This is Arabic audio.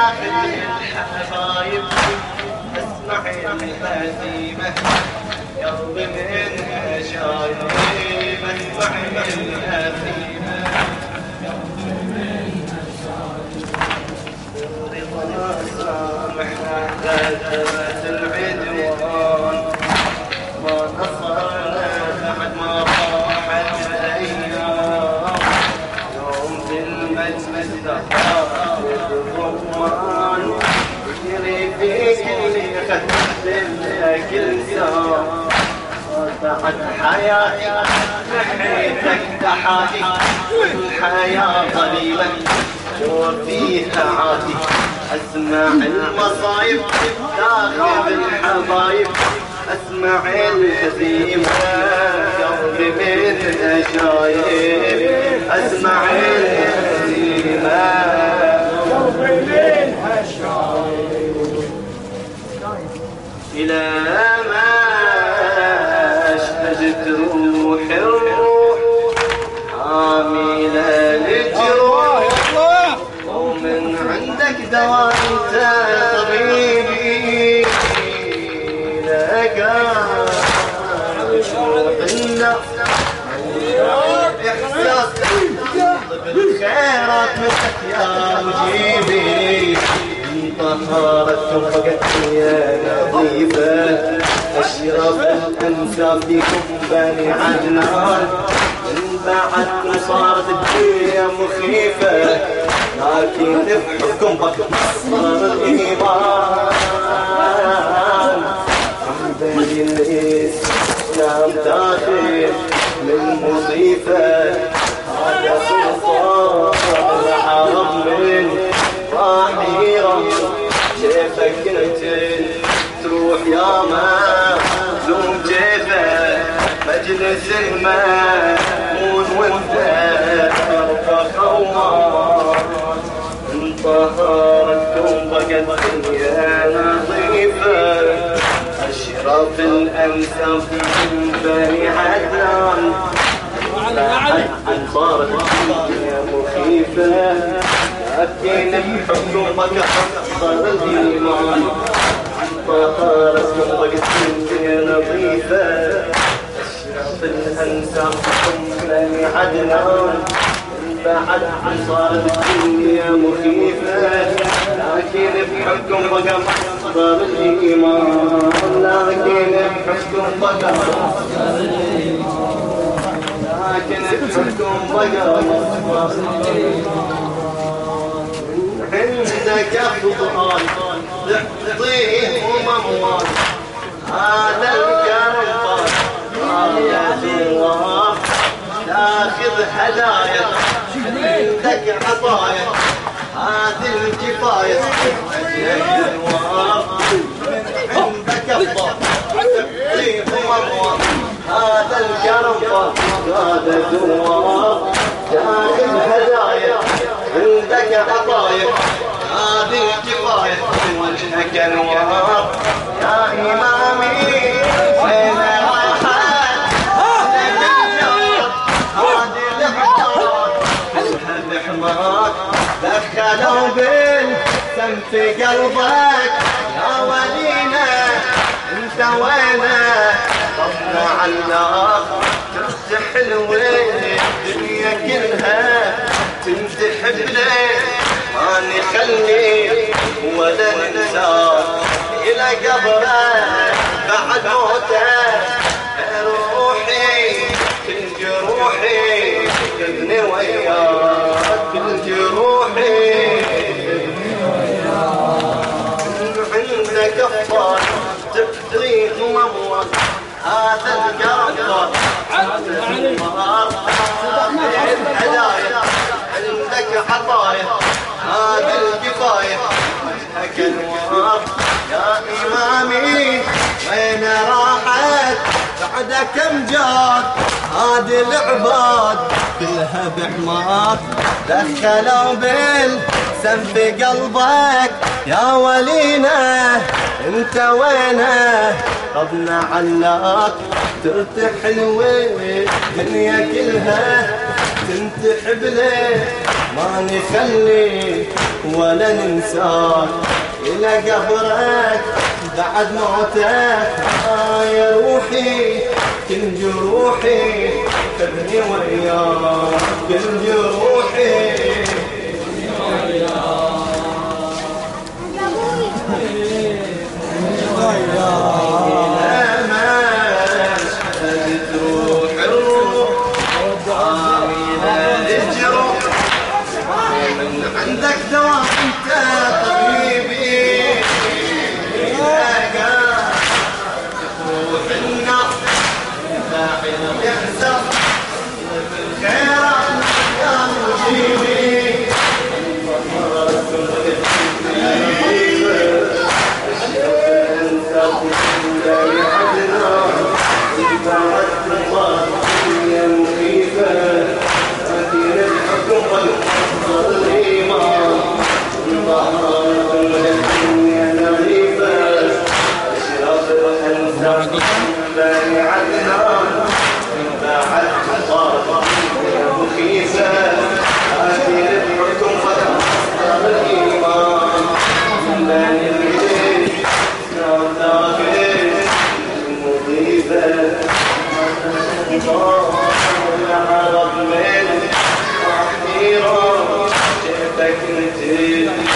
الحبايب اسمع الهزيمة قلبي منها شايب اسمع الهزيمة رضا سامحنا غزوة العدوان ما نصرنا بعد ما راحت الايام يوم في المجلس الرمان يجري فيك اللي خدت لك لسان بعد حياتي نحيتك تحاتي الحياة قليلة شور فيها عادي اسمع المصايب داخل الحبايب اسمع الهزيمة قلبي منها شايب اسمع الهزيمة قلبي منها شايب إلى ما اشتجت روح الروح عاملة للجروح ومن عندك دواء انت طبيبي إحساس بالخيرات منك يا مجيبي طهارت وفقت يا نظيفة أشرف الأنساب فيكم بني عدنان من بعدكم صارت الدنيا مخيفة لكن بحكم صار الإيمان عمدي الإسلام داخل من مصيفة هذا سلطان العرب من ظاهرة شيفك انت تروح يا مظلوم جيفه مجلس المأمون وانت ترفع خوار انطهرتكم بقت الدنيا نظيفة اشرف الانساب من بني عدنان صارت الدنيا مخيفة لكن بحكمك صار الإيمان طهارتكم بقت الدنيا نظيفة أشرف الأنساب من بني عدنان بعد صارت الدنيا مخيفة لكن بحكم بقى صار الإيمان لكن بحكم بقى صار الإيمان لكن بحكم بقى صار الإيمان عندك أفضل تعطيه ومموال هذا الكرم يا زوار تاخذ هدايا عندك عطايا هذه الكفاية يا زوار عندك أفضل تعطيه ومموال هذا الكرم هذا زوار تاخذ هدايا عندك عطايا هذه الكفاية وجهك انوار يا إمامي وين راحت هذه الحجار الحمار دخلوا بالسم في قلبك يا ولينا انت وينه طفنا على النار ترتاح الوين الدنيا كلها تنتحب ليه ما نخلي ولا ننسى إلى قبره بعد موته روحي كل جروحي تبني وياك كل جروحي عندك أفضل تبطيخ ومموت هذا القرار الهدايا عندك عطايا هذه الكفاية وجهك انوار يا إمامي وين راحت بعد كم جات هذه العباد كلها بحمار دخلوا بالسم في قلبك يا ولينا انت وينه ربنا علاك ترتاح الوين الدنيا كلها تنتحب ليه ما نخلي ولا ننساك إلى قبرك بعد موتك. يا روحي كل جروحي خذني وياك، كل جروحي عندك دواء انت طبيبي، تروح النار داعي يحزن بالخيرات يا مجيبي. شفتك مثل